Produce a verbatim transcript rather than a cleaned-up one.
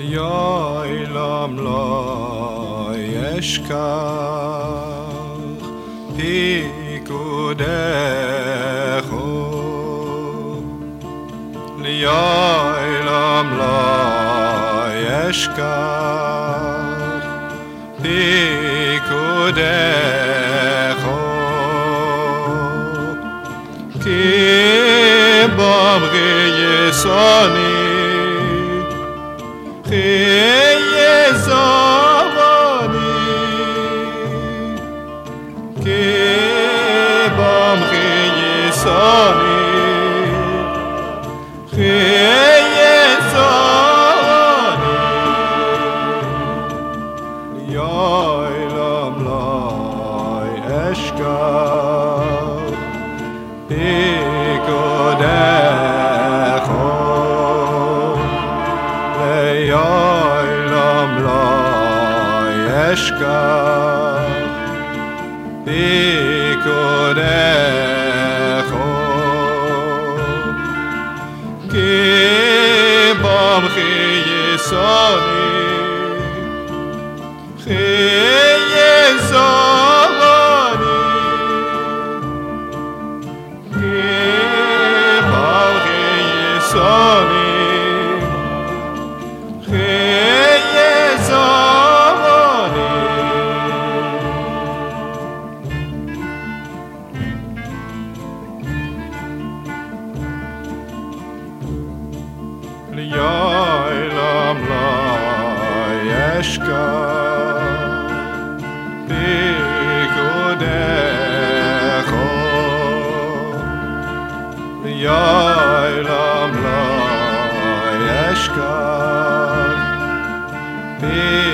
לעולם לא ישכח פיקודך, לעולם לא ישכח פיקודך, כי באמרי יסוני חיי זמני, כי באמרי יסוני חיי זמני, לעולם לא אשכח פיקודך, לעולם לא אשכח פיקודך, כי באמרי יסוני חיי זמני, כי באמרי יסוני חיי זמני, לעולם לא ישכח פיקודך, לעולם לא ישכח פיקודך.